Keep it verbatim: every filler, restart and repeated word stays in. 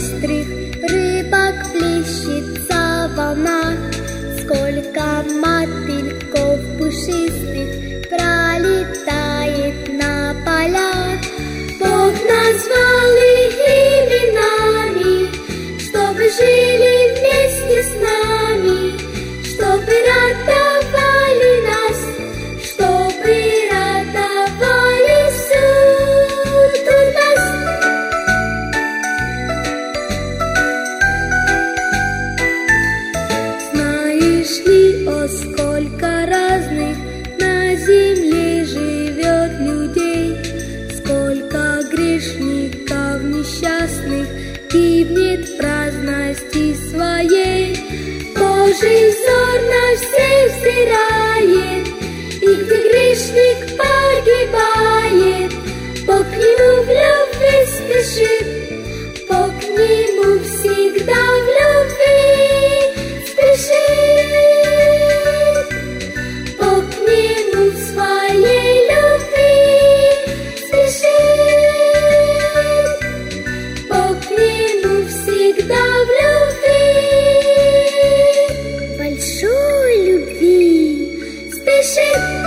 быстрых рыбок плещется волна, сколько мотыльков пушистых пролетает на поля. Бог назвал их именами, чтобы жили вместе с нами, чтобы радовали нас, чтобы радовали всюду нас. Знаешь ли, о, сколько разных на земле живет людей, сколько грешников несчастных гибнет в праздности своей. Божий взор на всех взирает, и где грешник погибает, Бог к нему в любви спешит, Бог к нему всегда в любви спешит. Бог к нему в своей любви спешит, Бог к нему всегда в любви, большой любви спешит.